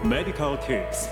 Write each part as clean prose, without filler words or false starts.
Medical Tips。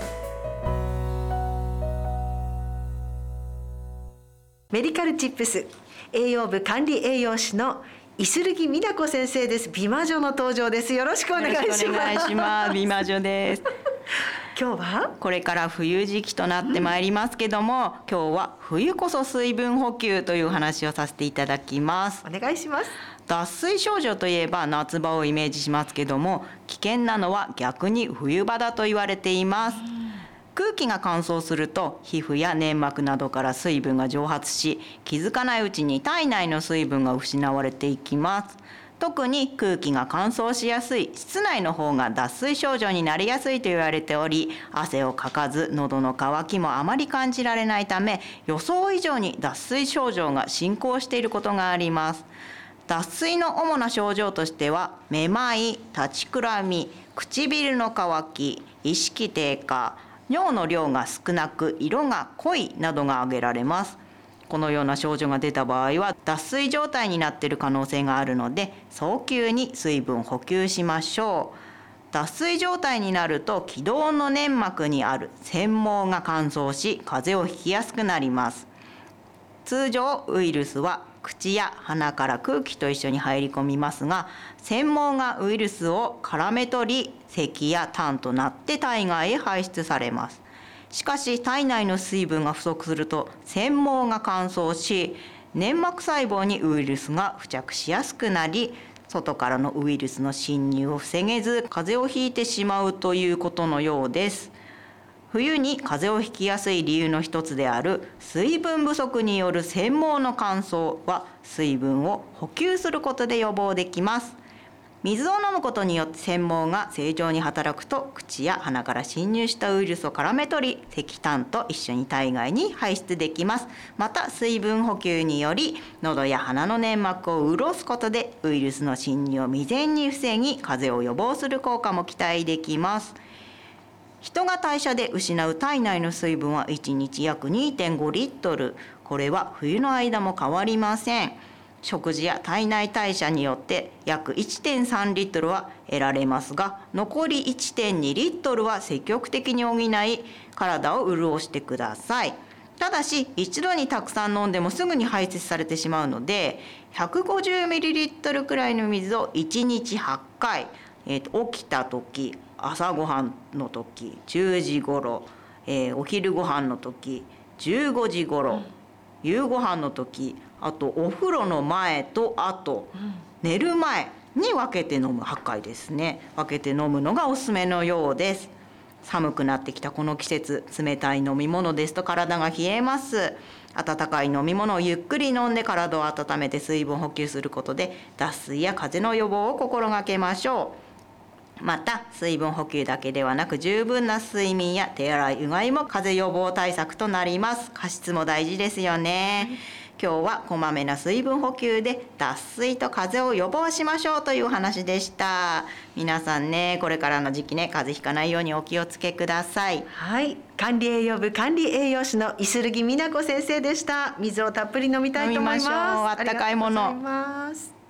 メディカルチップス、栄養部管理栄養士の五十鈴美奈子先生です。美魔女の登場です。よろしくお願いします。 よろしくお願いします。美魔女です。 今日はこれから冬時期となってまいりますけども、今日は冬こそ水分補給という話をさせていただきます。 お願いします。 脱水症状といえば夏場をイメージしますけども、危険なのは逆に冬場だと言われています。空気が乾燥すると皮膚や粘膜などから水分が蒸発し、気づかないうちに体内の水分が失われていきます。特に空気が乾燥しやすい室内の方が脱水症状になりやすいと言われており、汗をかかず喉の渇きもあまり感じられないため、予想以上に脱水症状が進行していることがあります。脱水の主な症状としては、めまい、立ちくらみ、唇の渇き、意識低下、尿の量が少なく色が濃いなどが挙げられます。このような症状が出た場合は脱水状態になっている可能性があるので、早急に水分補給しましょう。脱水状態になると気道の粘膜にある繊毛が乾燥し、風邪をひきやすくなります。通常ウイルスは口や鼻から空気と一緒に入り込みますが、繊毛がウイルスを絡め取り、咳や痰となって体外へ排出されます。しかし体内の水分が不足すると繊毛が乾燥し、粘膜細胞にウイルスが付着しやすくなり、外からのウイルスの侵入を防げず風邪をひいてしまうということのようです。冬に風邪をひきやすい理由の一つである水分不足による繊毛の乾燥は、水分を補給することで予防できます。水を飲むことによって繊毛が正常に働くと、口や鼻から侵入したウイルスを絡め取り、石炭と一緒に体外に排出できます。また水分補給により喉や鼻の粘膜を潤すことで、ウイルスの侵入を未然に防ぎ、風邪を予防する効果も期待できます。人が代謝で失う体内の水分は1日約 2.5 リットル。これは冬の間も変わりません。食事や体内代謝によって約 1.3 リットルは得られますが、残り 1.2 リットルは積極的に補い、体を潤してください。ただし一度にたくさん飲んでもすぐに排泄されてしまうので、150ミリリットルくらいの水を1日8回、起きた時、朝ごはんの時、10時頃、お昼ご飯の時、15時頃、夕ご飯の時、あとお風呂の前と後、寝る前に分けて飲む8回ですね。分けて飲むのがおすすめのようです。寒くなってきたこの季節、冷たい飲み物ですと体が冷えます。温かい飲み物をゆっくり飲んで体を温めて水分補給することで、脱水や風邪の予防を心がけましょう。また水分補給だけではなく、十分な睡眠や手洗い、うがいも風邪予防対策となります。加湿も大事ですよね。今日はこまめな水分補給で脱水と風邪を予防しましょうというお話でした。皆さんね、これからの時期ね、風邪ひかないようにお気をつけください。 はい、管理栄養部管理栄養士の五十鈴美奈子先生でした。水をたっぷり飲みたいと思います。 飲みましょう。あったかいもの。 ありがとうございます。